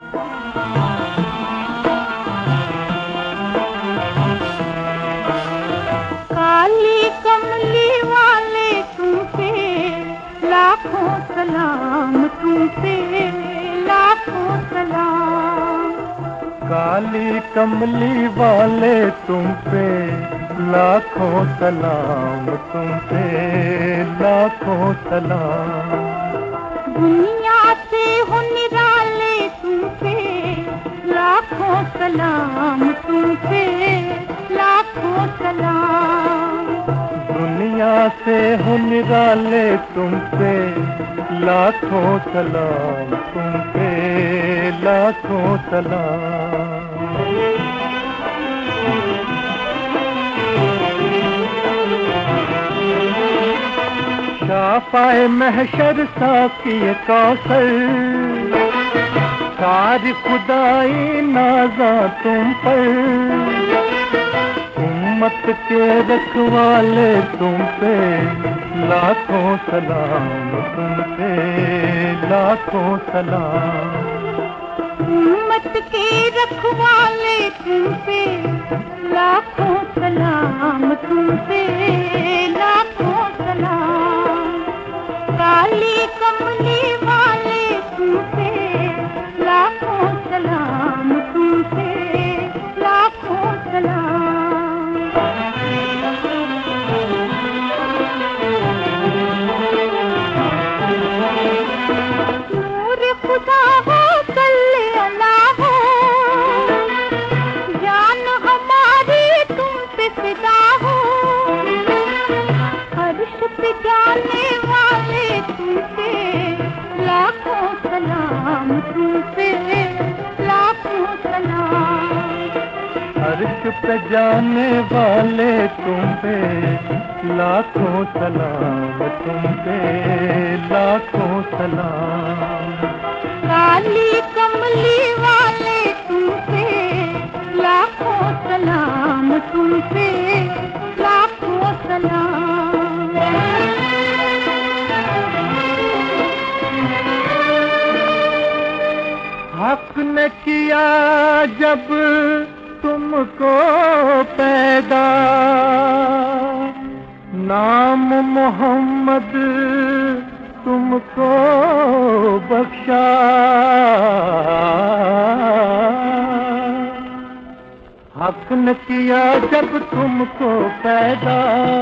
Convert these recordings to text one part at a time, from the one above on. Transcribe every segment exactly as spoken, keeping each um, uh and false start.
काली कमली वाले तुम पे लाखों सलाम, तुम पे लाखों सलाम। काली कमली वाले तुम पे लाखों सलाम, तुम पे लाखों सलाम। दुनिया से हो निराले तुम पे लाखों सलाम, तुम पे लाखों सलाम। दुनिया से हो निराले तुम पे लाखों सलाम, तुम पे लाखों सलाम। शाफ़ाए महशर साक़ी कौसर, सारी खुदाई नाज़ा तुम पर। उम्मत के रखवाले तुम पे लाखों सलाम, तुम पे लाखों सलाम। उम्मत के रखवाले तुम पे लाखों सलाम, तुम पे लाखों सलाम। काली कमली वाले तुम पे लाखों सलाम, तुम पे लाखों सलाम। नूर खुदा हो कल्ले अला हो, जान हमारी तुम पे फिदा हो। अर्श पे जाने वाले तुम पे लाखों सलाम, तुम पे लाखों सलाम। अर्श पे जाने वाले तुम पे लाखों सलाम, तुम पे लाखों सलाम। काली कमली वाले तुम पे लाखों सलाम, तुम पे लाखों सलाम। हक ने किया जब तुमको पैदा, नाम मोहम्मद तुमको बख्शा। हक ने किया जब तुमको पैदा,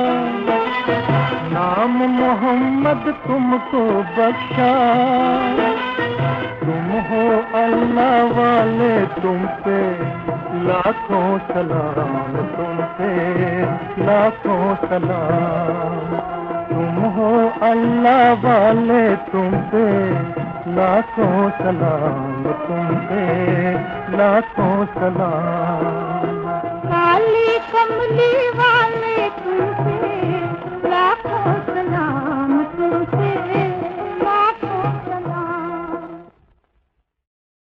नाम मोहम्मद तुमको बख्शा। तुम हो अल्लाह वाले तुम पे लाखों सलाम, तुम पे लाखों सलाम। तुम हो अल्लाह वाले तुम पे लाखों सलाम, तुम पे लाखों सलाम। काली कमली वाले तुम पे